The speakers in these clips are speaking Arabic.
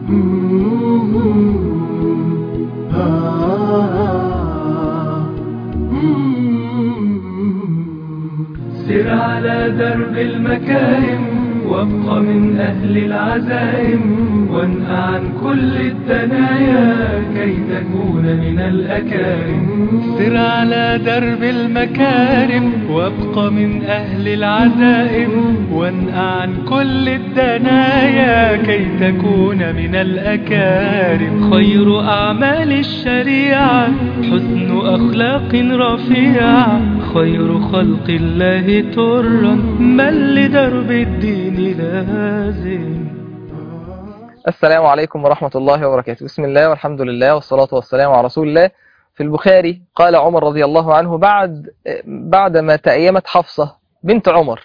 سر على درب المكارم وابق من أهل العزائم وانهى عن كل الدنايا كي تكون من الأكارم. سر على درب المكارم وابق من أهل العزائم وانهى عن كل الدنايا كي تكون من الأكارم. خير أعمال الشريعة حسن أخلاق رفيعة خير خلق الله ترا من لدرب الدين لازم. السلام عليكم ورحمة الله وبركاته. بسم الله والحمد لله والصلاة والسلام على رسول الله. في البخاري قال عمر رضي الله عنه بعدما تأيمت حفصة بنت عمر،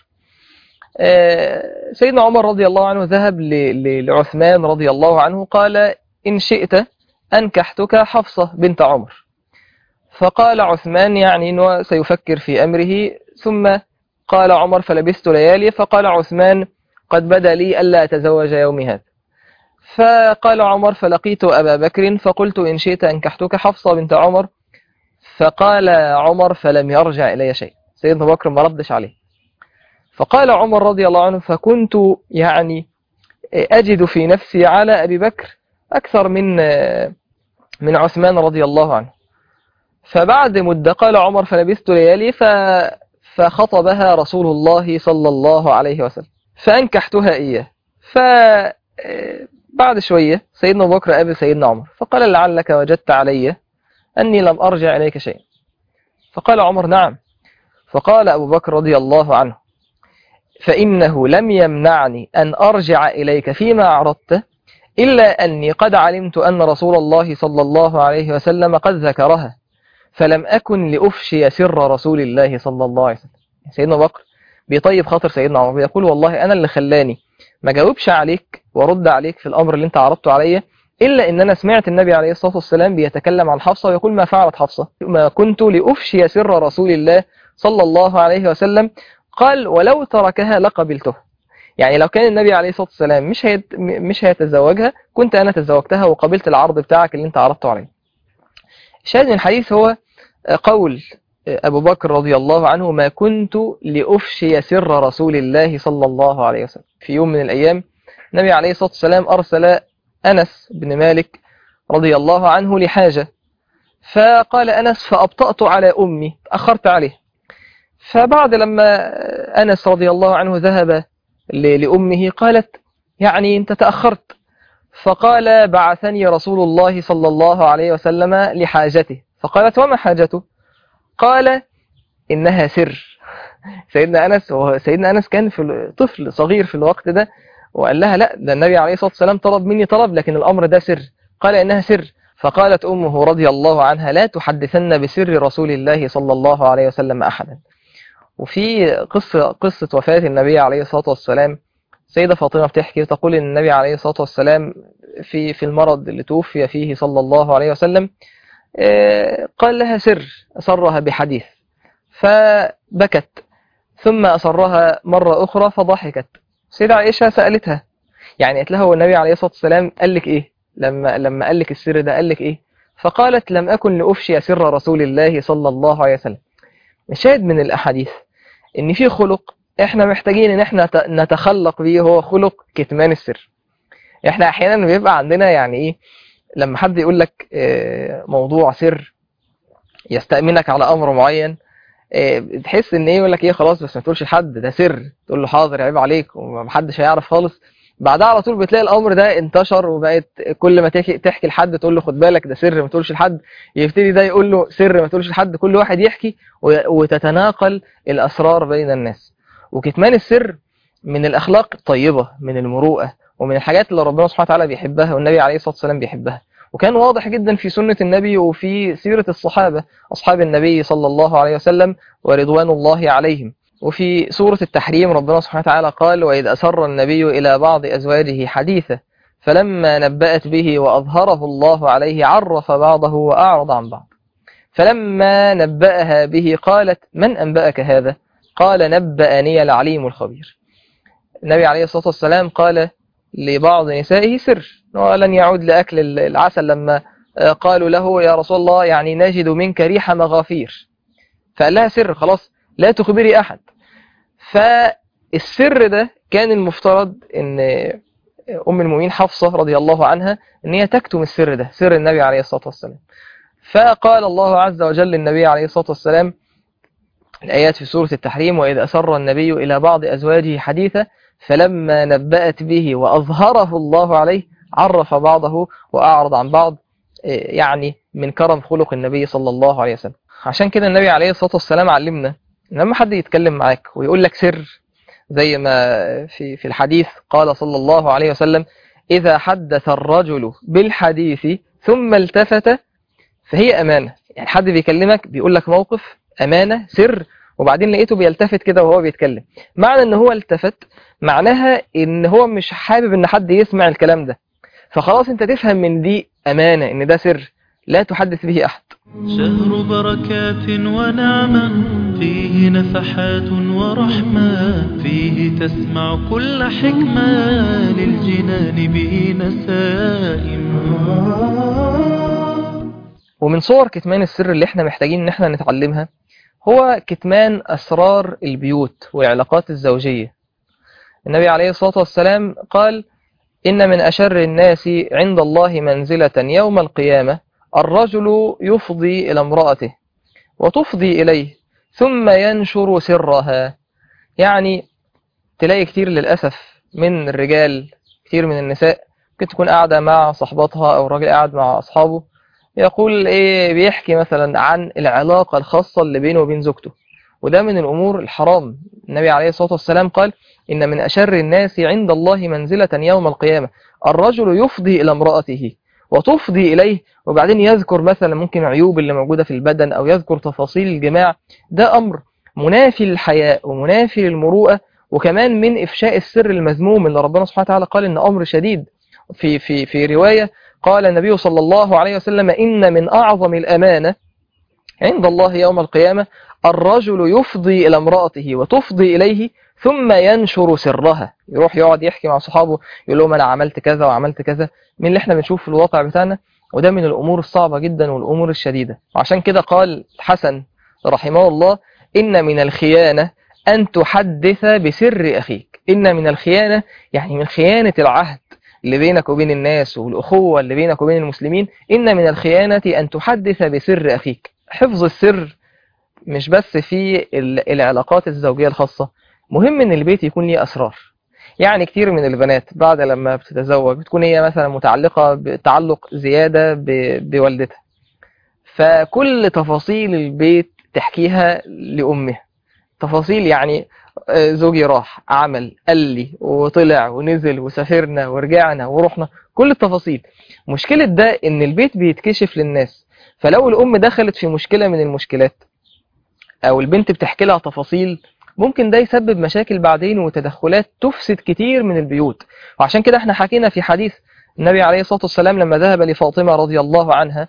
سيدنا عمر رضي الله عنه ذهب لعثمان رضي الله عنه قال: إن شئت أنكحتك حفصة بنت عمر. فقال عثمان يعني أنه سيفكر في أمره، ثم قال عمر: فلبثت ليالي. فقال عثمان: قد بدا لي ألا أتزوج يومي هذا. فقال عمر: فلقيت أبا بكر فقلت: إن شئت أنكحتك حفصة بنت عمر. فقال عمر: فلم يرجع إلي شيء. سيدنا بكر ما ردش عليه. فقال عمر رضي الله عنه: فكنت يعني أجد في نفسي على أبي بكر أكثر من عثمان رضي الله عنه. فبعد مدة قال عمر: فلبثت ليالي فخطبها رسول الله صلى الله عليه وسلم فأنكحتها إياه. فبعد شوية سيدنا أبو بكر قابل سيدنا عمر فقال: لعلك وجدت علي أني لم أرجع إليك شيء. فقال عمر: نعم. فقال أبو بكر رضي الله عنه: فإنه لم يمنعني أن أرجع إليك فيما عرضت إلا أني قد علمت أن رسول الله صلى الله عليه وسلم قد ذكرها فلم أكن لأفشي سر رسول الله صلى الله عليه وسلم. سيدنا بكر بيطيب خاطر سيدنا عمر، بيقول: والله أنا اللي خلاني ما جاوبش عليك ورد عليك في الأمر اللي انت عرضته عليا إلا أن أنا سمعت النبي عليه الصلاة والسلام بيتكلم عن حفصة ويقول: ما فعلت حفصة؟ ما كنت لأفشي سر رسول الله صلى الله عليه وسلم. قال: ولو تركها لقبلته. يعني لو كان النبي عليه الصلاة والسلام مش هيتزوجها كنت أنا تزوجتها وقبلت العرض بتاعك اللي انت عرضته عليه. الشاهد من الحديث هو قول أبو بكر رضي الله عنه: ما كنت لأفشي سر رسول الله صلى الله عليه وسلم. في يوم من الأيام النبي عليه الصلاة والسلام أرسل أنس بن مالك رضي الله عنه لحاجة، فقال أنس: فأبطأت على أمي، أخرت عليه. فبعد لما أنس رضي الله عنه ذهب لأمه قالت: يعني أنت تأخرت. فقال: بعثني رسول الله صلى الله عليه وسلم لحاجته. فقالت: وما حاجته؟ قال: إنها سر. سيدنا أنس كان في طفل صغير في الوقت ده، وقال لها: لا، ده النبي عليه الصلاة والسلام طلب مني طلب لكن الأمر ده سر. قال: إنها سر. فقالت أمه رضي الله عنها: لا تحدثن بسر رسول الله صلى الله عليه وسلم أحدا. وفي قصة وفاة النبي عليه الصلاة والسلام سيدة فاطمة بتحكي وتقول إن النبي عليه الصلاة والسلام في المرض اللي توفي فيه صلى الله عليه وسلم قال لها سر، أسرها بحديث فبكت، ثم أسرها مرة أخرى فضحكت. سيدة عائشة سألتها، يعني قالت لها: والنبي عليه الصلاة والسلام قال لك إيه لما قال لك السر ده؟ قال لك إيه؟ فقالت: لم أكن لأفشي سر رسول الله صلى الله عليه وسلم. الشاهد من الأحاديث إن في خلق إحنا محتاجين إن إحنا نتخلق به، هو خلق كتمان السر. إحنا أحيانا بيبقى عندنا يعني إيه، لما حد يقول لك موضوع سر يستأمنك على أمر معين، تحس إن إيه، يقول لك إيه، خلاص بس ما تقولش لحد، ده سر. تقول له: حاضر، عيب عليك، ومحدش هيعرف خالص. بعدها على طول بتلاقي الأمر ده انتشر، وبقت كل ما تحكي لحد تقول له: خد بالك ده سر ما تقولش لحد. يبتدي ده يقول له: سر ما تقولش لحد. كل واحد يحكي وتتناقل الأسرار بين الناس. وكتمان السر من الأخلاق الطيبة، من المروءة، ومن الحاجات اللي ربنا سبحانه وتعالى بيحبها والنبي عليه الصلاة والسلام بيحبها. وكان واضح جدا في سنة النبي وفي سيرة الصحابة أصحاب النبي صلى الله عليه وسلم ورضوان الله عليهم. وفي سورة التحريم ربنا سبحانه وتعالى قال: وإذ أسر النبي إلى بعض أزواجه حديثا فلما نبأت به وأظهره الله عليه عرف بعضه وأعرض عن بعض. فلما نبأها به قالت: من أنبأك هذا؟ قال: نبأني العليم الخبير. النبي عليه الصلاة والسلام قال: لبعض نسائه سر، ولن يعود لأكل العسل لما قالوا له يا رسول الله يعني نجد منك ريح مغافير، فقال لها سر خلاص لا تخبري أحد. فالسر ده كان المفترض ان أم المؤمنين حفصة رضي الله عنها ان هي تكتم السر ده، سر النبي عليه الصلاة والسلام. فقال الله عز وجل للنبي عليه الصلاة والسلام الآيات في سورة التحريم: وإذ أسر النبي إلى بعض أزواجه حديثا فلما نبأت به وأظهره الله عليه عرف بعضه وأعرض عن بعض، يعني من كرم خلق النبي صلى الله عليه وسلم. عشان كده النبي عليه الصلاة والسلام علمنا لما حد يتكلم معاك ويقول لك سر، زي ما في الحديث قال صلى الله عليه وسلم: إذا حدث الرجل بالحديث ثم التفت فهي أمانة. يعني حد بيكلمك بيقول لك موقف أمانة سر، وبعدين لقيته بيلتفت كده وهو بيتكلم. معنى ان هو التفت معناها ان هو مش حابب ان حد يسمع الكلام ده، فخلاص انت تفهم من دي أمانة ان ده سر لا تحدث به أحد. شهر بركات ونعمة فيه نفحات ورحمة، فيه تسمع كل حكمة للجنان به نسائم. ومن صور كتمان السر اللي احنا محتاجين ان احنا نتعلمها هو كتمان أسرار البيوت والعلاقات الزوجية. النبي عليه الصلاة والسلام قال: إن من أشر الناس عند الله منزلة يوم القيامة الرجل يفضي إلى امرأته وتفضي إليه ثم ينشر سرها. يعني تلاقي كتير للأسف من الرجال، كتير من النساء ممكن تكون قاعدة مع صحباتها أو راجل قاعد مع أصحابه يقول بيحكي مثلا عن العلاقة الخاصة اللي بينه وبين زوجته، وده من الأمور الحرام. النبي عليه الصلاة والسلام قال: إن من أشر الناس عند الله منزلة يوم القيامة الرجل يفضي إلى امرأته وتفضي إليه، وبعدين يذكر مثلا ممكن عيوب اللي موجودة في البدن أو يذكر تفاصيل الجماع. ده أمر منافي للحياء ومنافي للمروءة، وكمان من إفشاء السر المذموم اللي ربنا سبحانه وتعالى قال إن أمر شديد. في رواية قال النبي صلى الله عليه وسلم: إن من أعظم الأمانة عند الله يوم القيامة الرجل يفضي إلى امرأته وتفضي إليه ثم ينشر سرها. يروح يقعد يحكي مع صحابه يقول لهم أنا عملت كذا وعملت كذا، من اللي احنا بنشوف في الواقع بتاعنا، وده من الأمور الصعبة جدا والأمور الشديدة. وعشان كده قال الحسن رحمه الله: إن من الخيانة أن تحدث بسر أخيك. إن من الخيانة يعني من خيانة العهد اللي بينك وبين الناس والأخوة اللي بينك وبين المسلمين، إن من الخيانة أن تحدث بسر أخيك. حفظ السر مش بس في العلاقات الزوجية الخاصة، مهم ان البيت يكون ليه أسرار. يعني كتير من البنات بعد لما بتتزوج بتكون هي مثلا متعلقة بتعلق زيادة بوالدتها، فكل تفاصيل البيت تحكيها لأمها. تفاصيل يعني زوجي راح عمل قال لي وطلع ونزل وسافرنا ورجعنا ورحنا، كل التفاصيل. مشكلة ده ان البيت بيتكشف للناس، فلو الأم دخلت في مشكلة من المشكلات أو البنت بتحكي لها تفاصيل ممكن ده يسبب مشاكل بعدين وتدخلات تفسد كتير من البيوت. وعشان كده احنا حكينا في حديث النبي عليه الصلاة والسلام لما ذهب لفاطمة رضي الله عنها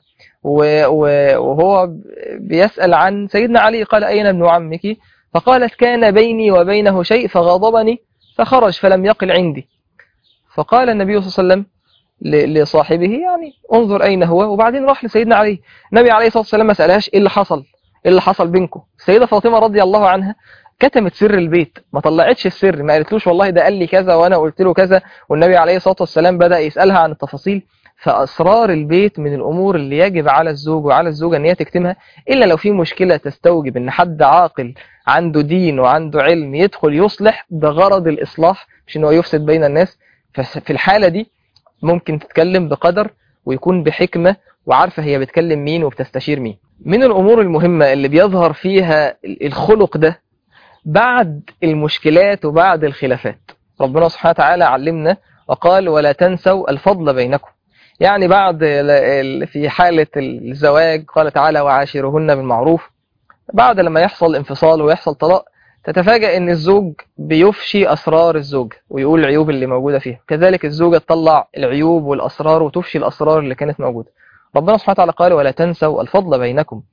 وهو بيسأل عن سيدنا علي قال: أين ابن عمك؟ فقالت: كان بيني وبينه شيء فغضبني فخرج فلم يقل عندي. فقال النبي صلى الله عليه وسلم لصاحبه: يعني انظر أين هو. وبعدين راح لسيدنا علي. النبي عليه الصلاة والسلام ما سألهاش إيه اللي حصل، ايه اللي حصل بينكم. السيدة فاطمة رضي الله عنها كتمت سر البيت، ما طلعتش السر، ما قالتلوش والله ده قال لي كذا وانا قلت له كذا، والنبي عليه الصلاة والسلام بدأ يسألها عن التفاصيل. فأسرار البيت من الأمور اللي يجب على الزوج وعلى الزوجة ان هي تكتمها، إلا لو في مشكلة تستوجب ان حد عاقل عنده دين وعنده علم يدخل يصلح بغرض الإصلاح، مش انه يفسد بين الناس. ففي الحالة دي ممكن تتكلم بقدر ويكون بحكمة وعارفة هي بتكلم مين وبتستشير مين. من الأمور المهمة اللي بيظهر فيها الخلق ده بعد المشكلات وبعد الخلافات، ربنا سبحانه وتعالى علمنا وقال: ولا تنسوا الفضل بينكم. يعني بعد في حالة الزواج قال تعالى: وعاشرهن بالمعروف. بعد لما يحصل انفصال ويحصل طلاق تتفاجأ ان الزوج بيفشي أسرار الزوج ويقول العيوب اللي موجودة فيها، كذلك الزوجة تطلع العيوب والأسرار وتفشي الأسرار اللي كانت موجودة. ربنا سبحانه وتعالى قال: ولا تنسوا الفضل بينكم.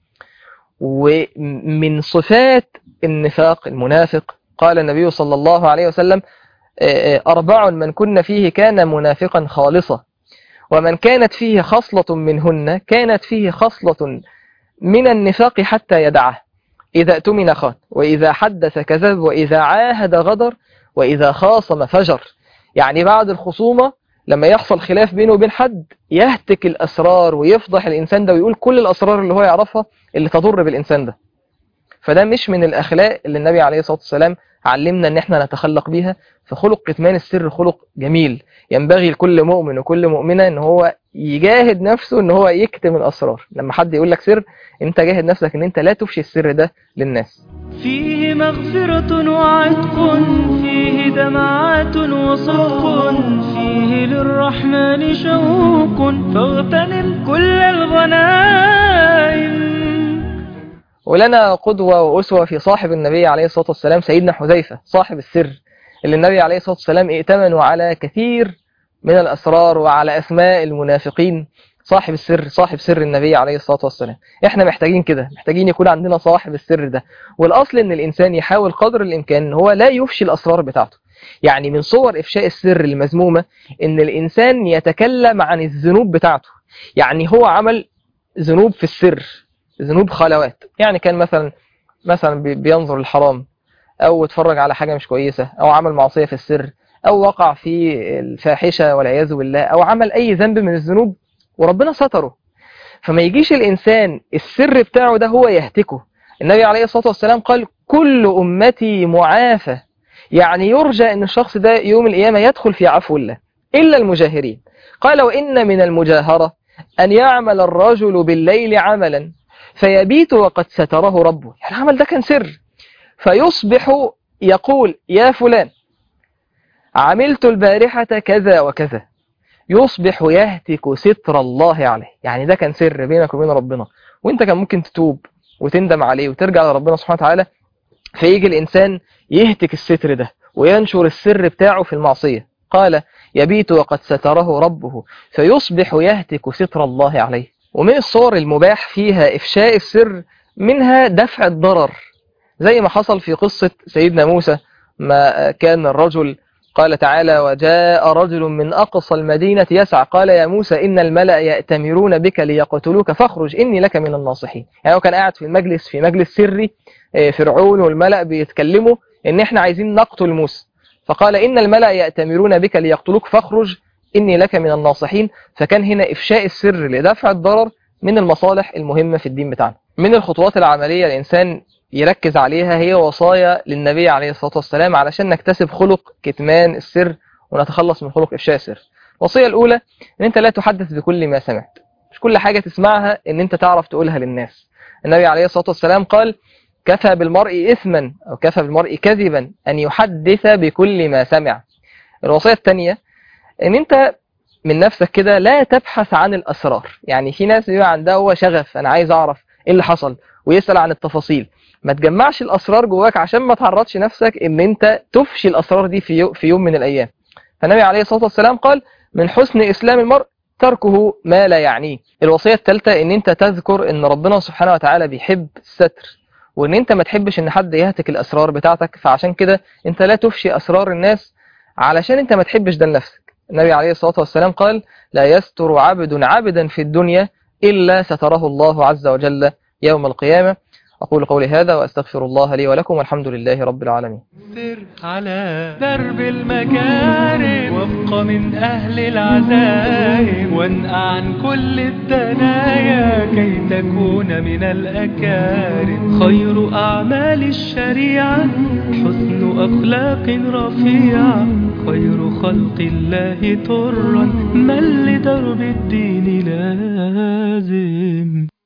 ومن صفات النفاق المنافق قال النبي صلى الله عليه وسلم: 4 من كن فيه كان منافقا خالصا، ومن كانت فيه خصلة منهن كانت فيه خصلة من النفاق حتى يدعه: إذا اؤتمن خان، وإذا حدث كذب، وإذا عاهد غدر، وإذا خاصم فجر. يعني بعد الخصومة لما يحصل خلاف بينه وبين حد يهتك الأسرار ويفضح الإنسان ده ويقول كل الأسرار اللي هو يعرفها اللي تضر بالإنسان ده. فده مش من الأخلاق اللي النبي عليه الصلاة والسلام علمنا ان احنا نتخلق بيها. فخلق كتمان السر خلق جميل، ينبغي لكل مؤمن وكل مؤمنة ان هو يجاهد نفسه ان هو يكتم الأسرار. لما حد يقول لك سر انت جاهد نفسك ان انت لا تفشي السر ده للناس. فيه مغفرة وعتق، فيه دمعات وصدق، فيه للرحمن شوق، فاغتنم كل الغنائم. ولنا قدوة وأسوة في صاحب النبي عليه الصلاة والسلام سيدنا حذيفة صاحب السر، اللي النبي عليه الصلاة والسلام ائتمنوا على كثير من الأسرار وعلى أسماء المنافقين. صاحب السر، صاحب سر النبي عليه الصلاة والسلام. احنا محتاجين كده، محتاجين يكون عندنا صاحب السر ده. والأصل ان الإنسان يحاول قدر الإمكان ان هو لا يفشي الأسرار بتاعته. يعني من صور إفشاء السر المذمومة ان الإنسان يتكلم عن الذنوب بتاعته. يعني هو عمل ذنوب في السر، ذنوب خلوات، يعني كان مثلا بينظر الحرام، او اتفرج على حاجة مش كويسة، او عمل معصية في السر، او وقع في الفاحشة والعياذ بالله، او عمل اي ذنب من الذنوب وربنا ستره. فما يجيش الانسان السر بتاعه ده هو يهتكه. النبي عليه الصلاة والسلام قال: كل امتي معافى، يعني يرجى ان الشخص ده يوم القيامة يدخل في عفو الله الا المجاهرين. قال: وان من المجاهرة ان يعمل الرجل بالليل عملا فيبيت وقد ستره ربه. يعني العمل ده كان سر، فيصبح يقول: يا فلان عملت البارحة كذا وكذا، يصبح يهتك ستر الله عليه. يعني ده كان سر بينك وبين ربنا، وانت كان ممكن تتوب وتندم عليه وترجع لربنا سبحانه وتعالى، فيجي الإنسان يهتك الستر ده وينشر السر بتاعه في المعصية. قال: يبيت وقد ستره ربه فيصبح يهتك ستر الله عليه. ومن الصور المباح فيها إفشاء السر منها دفع الضرر، زي ما حصل في قصة سيدنا موسى. ما كان الرجل قال تعالى: وجاء رجل من أقصى المدينة يسعى قال يا موسى إن الملأ يأتمرون بك ليقتلوك فاخرج إني لك من الناصحين. يعني هو كان قاعد في مجلس سري، فرعون والملأ بيتكلموا إن إحنا عايزين نقتل موسى، فقال إن الملأ يأتمرون بك ليقتلوك فاخرج إني لك من الناصحين. فكان هنا إفشاء السر لدفع الضرر من المصالح المهمة في الدين بتاعنا. من الخطوات العملية الإنسان يركز عليها هي وصايا للنبي عليه الصلاة والسلام علشان نكتسب خلق كتمان السر ونتخلص من خلق إفشاء السر. الوصية الأولى إن أنت لا تحدث بكل ما سمعت. مش كل حاجة تسمعها إن أنت تعرف تقولها للناس. النبي عليه الصلاة والسلام قال: كفى بالمرء إثما أو كفى بالمرء كذبا أن يحدث بكل ما سمع. الوصية الثانية إن أنت من نفسك كده لا تبحث عن الأسرار. يعني في ناس بيبقى عندها هو شغف، أنا عايز أعرف إيه اللي حصل ويسأل عن التفاصيل. ما تجمعش الأسرار جواك عشان ما تعرضش نفسك إن أنت تفشي الأسرار دي في يوم من الأيام. فالنبي عليه الصلاة والسلام قال: من حسن إسلام المرء تركه ما لا يعنيه. الوصية الثالثة إن أنت تذكر إن ربنا سبحانه وتعالى بيحب الستر، وإن أنت ما تحبش إن حد يهتك الأسرار بتاعتك، فعشان كده أنت لا تفشي أسرار الناس علشان أنت ما تحبش ده لنفسك. النبي عليه الصلاة والسلام قال: لا يستر عبد عبدا في الدنيا إلا ستره الله عز وجل يوم القيامة. أقول قولي هذا وأستغفر الله لي ولكم والحمد لله رب العالمين. سر على درب المكارم وابق من أهل العزائم وانقع عن كل الدنايا كي تكون من الأكارم. خير أعمال الشريعة حسن أخلاق رفيعة، خير خلق الله ترا من لدرب الدين لازم.